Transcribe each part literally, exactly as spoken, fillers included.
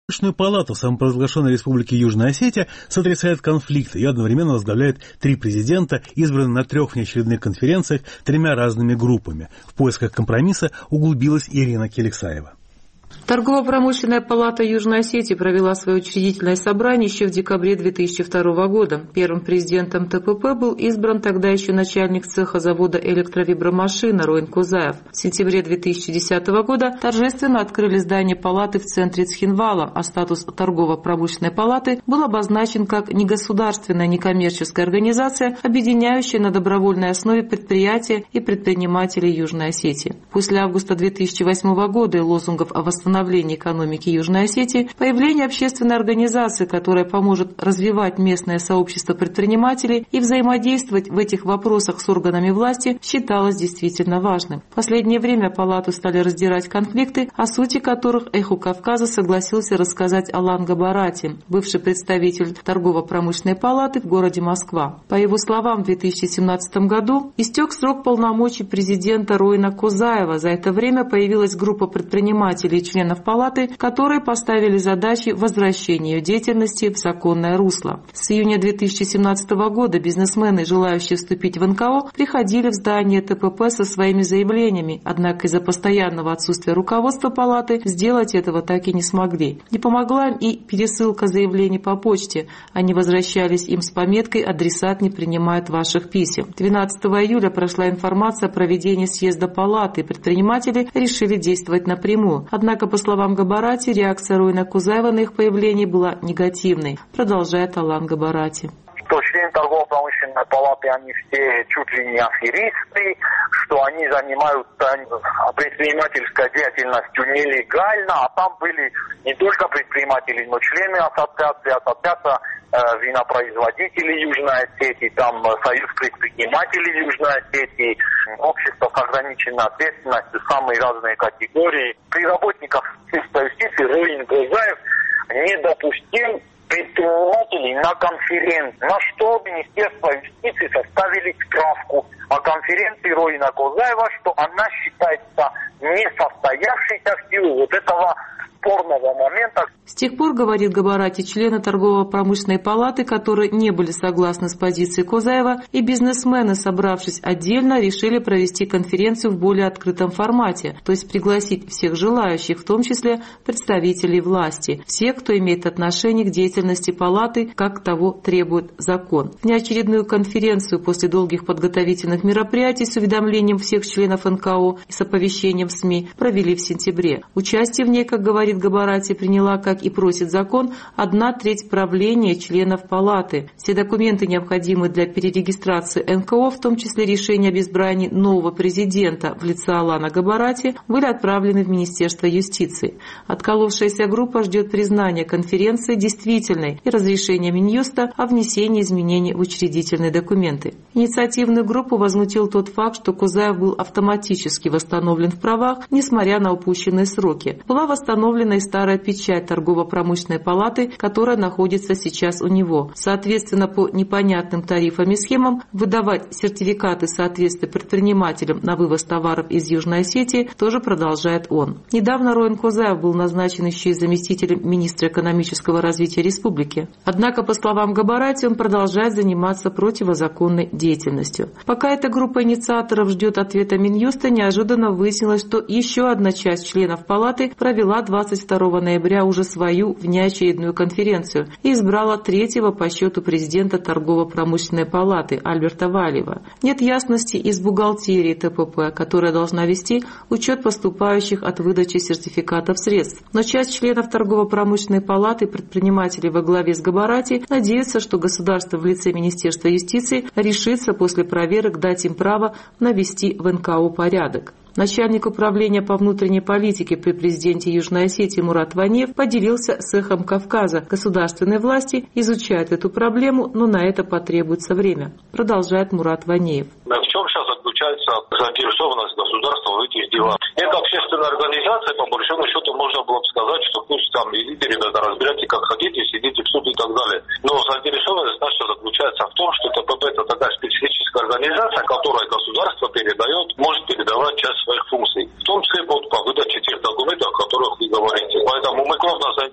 Промышленную палату самопровозглашенной Республики Южная Осетия сотрясает конфликт. Ее одновременно возглавляют три президента, избранные на трех внеочередных конференциях тремя разными группами. В поисках компромисса углубилась Ирина Келексаева. Торгово-промышленная палата Южной Осетии провела свое учредительное собрание еще в декабре две тысячи второго года. Первым президентом ТПП был избран тогда еще начальник цеха завода электровибромашин Роин Кузаев. В сентябре две тысячи десятого года торжественно открыли здание палаты в центре Цхинвала, а статус торгово-промышленной палаты был обозначен как негосударственная некоммерческая организация, объединяющая на добровольной основе предприятия и предпринимателей Южной Осетии. После августа две тысячи восьмого года и лозунгов о восстановлении экономики Южной Осетии, появление общественной организации, которая поможет развивать местное сообщество предпринимателей и взаимодействовать в этих вопросах с органами власти, считалось действительно важным. В последнее время палату стали раздирать конфликты, о сути которых «Эху Кавказа» согласился рассказать Алан Габарати, бывший представитель торгово-промышленной палаты в городе Москва. По его словам, в две тысячи семнадцатом году истек срок полномочий президента Роина Кузаева. За это время появилась группа предпринимателей и членов палаты, которые поставили задачи возвращения ее деятельности в законное русло. С июня две тысячи семнадцатого года бизнесмены, желающие вступить в эн ка о, приходили в здание ТПП со своими заявлениями, однако из-за постоянного отсутствия руководства палаты сделать этого так и не смогли. Не помогла им и пересылка заявлений по почте. Они возвращались им с пометкой «Адресат не принимает ваших писем». двенадцатого июля прошла информация о проведении съезда палаты, и предприниматели решили действовать напрямую. Однако, по словам Габарати, реакция Роина Кузаева на их появление была негативной, продолжает Алан Габарати. Что члены торгово-промышленной палаты, они все чуть ли не аферисты, что они занимаются предпринимательской деятельностью нелегально, а там были не только предприниматели, но члены ассоциации, ассоциация э, винопроизводителей Южной Осетии, там союз предпринимателей Южной Осетии, общество с ограниченной ответственностью, самые разные категории. При работниках юстиции Роин Кузаев не допустил предпринимателей на конференции, на что Министерство юстиции составили справку о конференции Роина Кузаева, что она считается несостоявшейся в силу вот этого спорного момента. С тех пор, говорит Габарати, члены торгово-промышленной палаты, которые не были согласны с позицией Кузаева, и бизнесмены, собравшись отдельно, решили провести конференцию в более открытом формате, то есть пригласить всех желающих, в том числе представителей власти, всех, кто имеет отношение к деятельности палаты, как того требует закон. Внеочередную конференцию после долгих подготовительных мероприятий с уведомлением всех членов эн ка о и с оповещением в СМИ провели в сентябре. Участие в ней, как говорит Габарати, приняла, как и просит закон, одна треть правления членов палаты. Все документы, необходимые для перерегистрации эн ка о, в том числе решение об избрании нового президента в лице Алана Габарати, были отправлены в Министерство юстиции. Отколовшаяся группа ждет признания конференции действительной и разрешения Минюста о внесении изменений в учредительные документы. Инициативную группу возмутил тот факт, что Кузаев был автоматически восстановлен в правах, несмотря на упущенные сроки. Была восстановлена и старая печать торгово-промышленной палаты, которая находится сейчас у него. Соответственно, по непонятным тарифам и схемам выдавать сертификаты соответствия предпринимателям на вывоз товаров из Южной Осетии тоже продолжает он. Недавно Роин Кузаев был назначен еще и заместителем министра экономического развития республики. Однако, по словам Габарати, он продолжает заниматься противозаконной деятельностью. Пока эта группа инициаторов ждет ответа Минюста, неожиданно выяснилось, что еще одна часть членов палаты провела двадцать второго ноября уже свою внеочередную конференцию и избрала третьего по счету президента торгово-промышленной палаты Альберта Валиева. Нет ясности из бухгалтерии ТПП, которая должна вести учет поступающих от выдачи сертификатов средств. Но часть членов торгово-промышленной палаты и предпринимателей во главе с Габарати надеются, что государство в лице Министерства юстиции решится после проверок дать им право навести в эн ка о порядок. Начальник управления по внутренней политике при президенте Южной Осетии Мурат Ванеев поделился с «Эхом Кавказа». Государственные власти изучают эту проблему, но на это потребуется время. Продолжает Мурат Ванеев. В чем сейчас заключается заинтересованность государства в этих делах? Это общественная организация, по большому счету, можно было бы сказать, что пусть там идите, ребята, разбирайте как хотите, сидите в суд и так далее. Но заинтересованность наша заключается в том, что ТПП – это такая специфическая организация, которая государство передает, может передавать часть своих функций, в том числе по выдаче тех документов, о которых вы говорите. Поэтому мы главное заинтересованы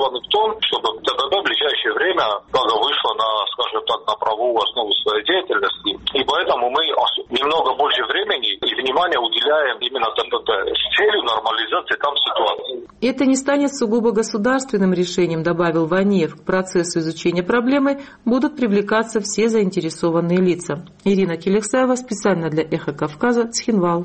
заинтересованы в том, чтобы ТББ в ближайшее время вышло на, скажем так, на правовую основу своей деятельности. И поэтому мы немного больше времени и внимания уделяем именно ТББ с целью нормализации там ситуации. Это не станет сугубо государственным решением, добавил Ванеев. К процессу изучения проблемы будут привлекаться все заинтересованные лица. Ирина Келексаева, специально для «Эхо Кавказа», Цхинвал.